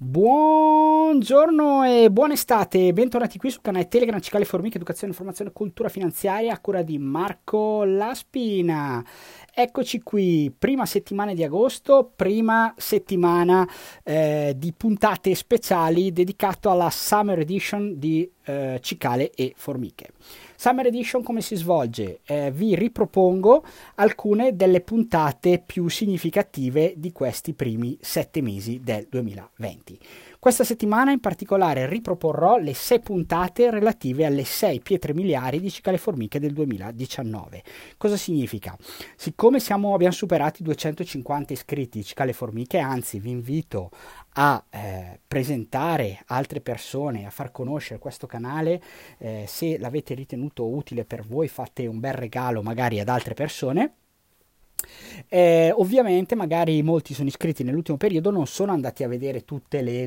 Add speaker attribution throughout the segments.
Speaker 1: Buongiorno e buona estate, bentornati qui sul canale Telegram Cicale Formiche, Educazione, Informazione e Cultura Finanziaria a cura di Marco Laspina. Eccoci qui, prima settimana di agosto, prima settimana di puntate speciali dedicato alla Summer Edition di Cicale e Formiche. Summer Edition come si svolge? Vi ripropongo alcune delle puntate più significative di questi primi 7 mesi del 2020. Questa settimana in particolare riproporrò le 6 puntate relative alle 6 pietre miliari di Cicale Formiche del 2019. Cosa significa? Siccome abbiamo superato i 250 iscritti di Cicale Formiche, anzi vi invito a presentare altre persone, a far conoscere questo canale, se l'avete ritenuto utile per voi fate un bel regalo magari ad altre persone. Ovviamente magari molti sono iscritti nell'ultimo periodo, non sono andati a vedere tutte le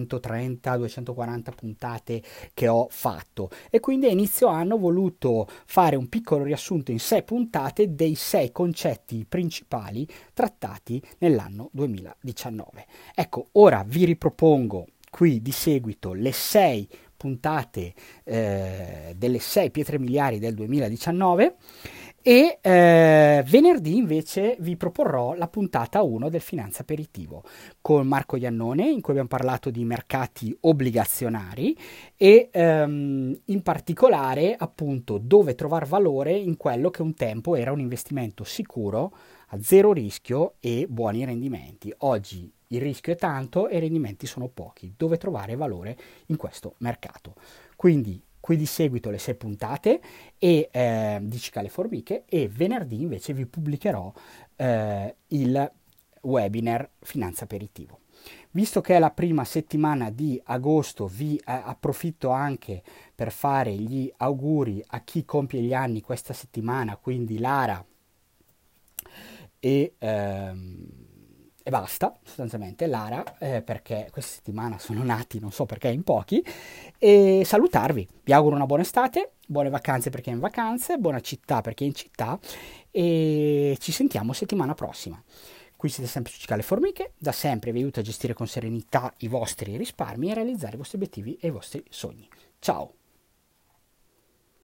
Speaker 1: 230-240 puntate che ho fatto e quindi a inizio anno ho voluto fare un piccolo riassunto in 6 puntate dei 6 concetti principali trattati nell'anno 2019. Ecco, ora vi ripropongo qui di seguito le 6 puntate delle 6 pietre miliari del 2019 e venerdì invece vi proporrò la puntata 1 del Finanza Aperitivo con Marco Iannone, in cui abbiamo parlato di mercati obbligazionari e in particolare appunto dove trovare valore in quello che un tempo era un investimento sicuro, a zero rischio e buoni rendimenti. Oggi il rischio è tanto e i rendimenti sono pochi. Dove trovare valore in questo mercato? Quindi qui di seguito le 6 puntate di Cicale Formiche e venerdì invece vi pubblicherò il webinar Finanza Aperitivo. Visto che è la prima settimana di agosto vi approfitto anche per fare gli auguri a chi compie gli anni questa settimana, quindi Lara e basta, sostanzialmente Lara, perché questa settimana sono nati, non so perché, in pochi, e salutarvi. Vi auguro una buona estate, buone vacanze per chi è in vacanze, buona città per chi è in città e ci sentiamo settimana prossima. Qui siete sempre su Cicale Formiche, da sempre vi aiuto a gestire con serenità i vostri risparmi e a realizzare i vostri obiettivi e i vostri sogni. Ciao!